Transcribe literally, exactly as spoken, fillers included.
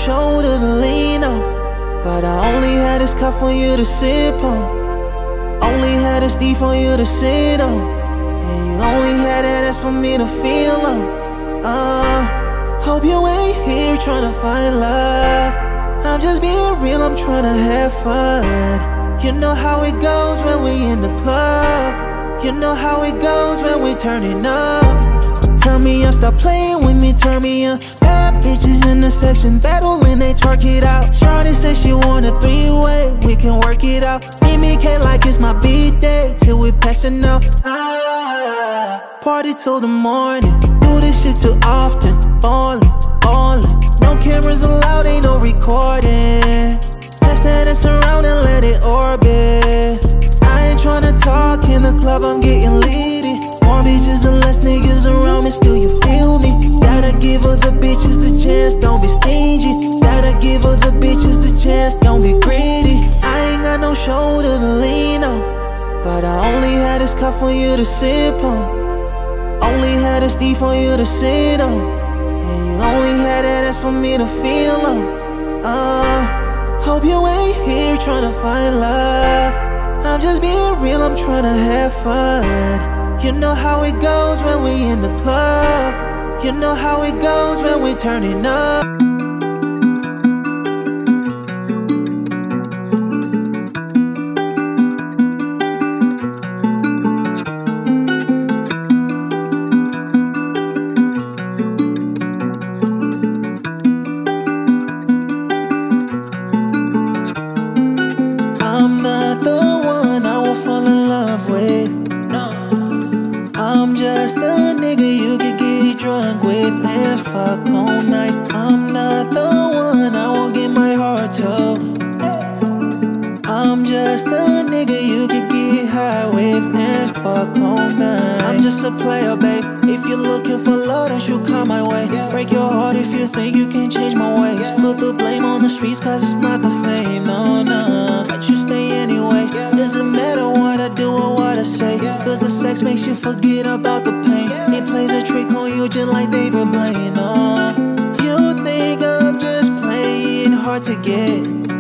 shoulder to lean on, but I only had this cup for you to sip on. Only had this D for you to sit on, and you only had that ass for me to feel on. Uh, hope you ain't here tryna find love. I'm just being real, I'm tryna have fun. You know how it goes when we in the club. You know how it goes when we turning up. Turn me up, stop playing with me, turn me up. Bad bitches in the section, battling, they twerk it out. Shawty said she want a three-way, we can work it out. Feed me cake like it's my B-day, till we passing out. Ah, party till the morning, do this shit too often. Ballin', ballin', no cameras allowed, ain't no recording. Pass that ass around and let it orbit. I ain't tryna talk in the club, I'm getting litty. More bitches and less niggas around me, still you feel me. Gotta give other bitches a chance, don't be stingy. Gotta give other bitches a chance, don't be greedy. I ain't got no shoulder to lean on, but I only had this cup for you to sip on. Only had this D for you to sit on, and you only had that ass for me to feel on. Uh, hope you ain't here tryna find love. I'm just being real, I'm tryna have fun. You know how it goes when we in the club. You know how it goes when we turning up. I'm not the one I will fall in love with. No, I'm just a nigga you could get drunk with and fuck all night. I'm not the one I won't get my heart to. I'm just a nigga you could get high with and fuck all night. I'm just a player, babe. If you're looking for love, then you come my way. Break your heart if you think you can change my ways. Put the blame on the streets cause it's not the fame, no, no. But you stay anyway. Doesn't matter what I do or what I say, cause the sex makes you forget about the pain. It plays a trick on you just like David Blaine, oh. You think I'm just playing hard to get,